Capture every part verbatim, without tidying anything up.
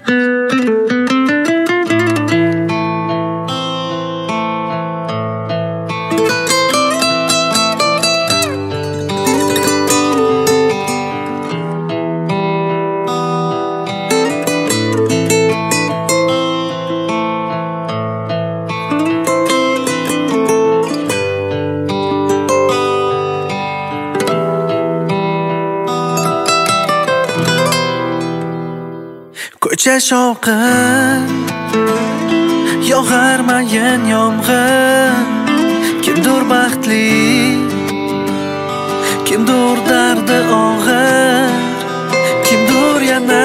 Ko'cha shovqin yog'ar mayin yomg'ir, kimdir baxtli, kimdir dardi og'ir, kimdir yana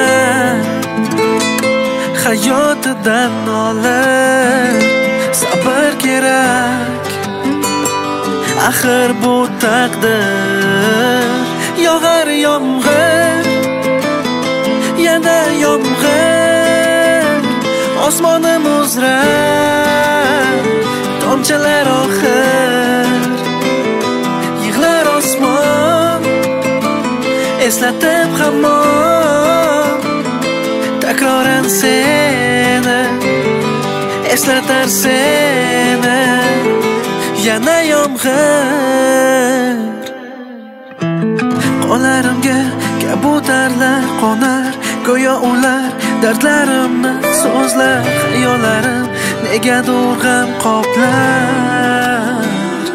hayotidan nolir. Sabr kerak, axir bu taqdir. Yog'ar yomg'ir, yana yomg'ir, osmonim uzrar, tomchilar oxir. Yig'lar osmon, eslatib hamon, takroran seni, eslatar seni. Yana yomg'ir, qonlarimga kabutarlar qo'nar, go'yo ular dardlarimni so'zlar. Xayollarim negadir g'am qoplar.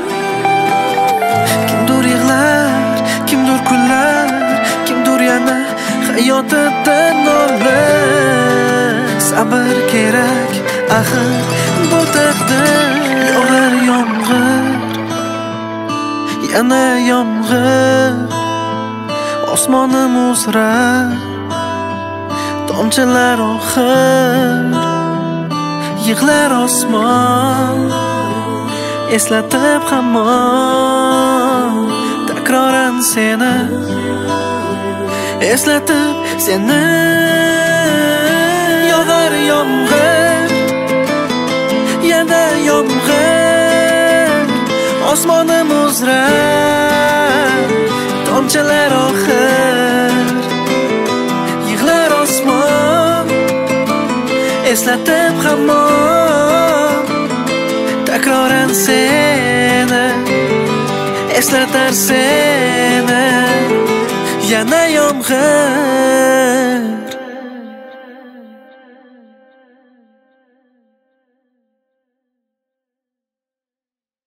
Kimdir yig'lar, kimdir kullar, kimdir yana hayotidan nolir. Sabr kerak, axir bu taqdir. Yog'ar yomg'ir, yana yomg'ir, osmonim uzrar, tomchilar oxir. Yig'lar osmon, eslatib hamon, takroran seni, eslatib seni. Yog'ar yomg'ir, yana yomg'ir, osmonim uzrar, tomchilar oxir. Yig'lar osmon, eslatib hamon, takroran seni, eslatar seni. Yana yomg'ir.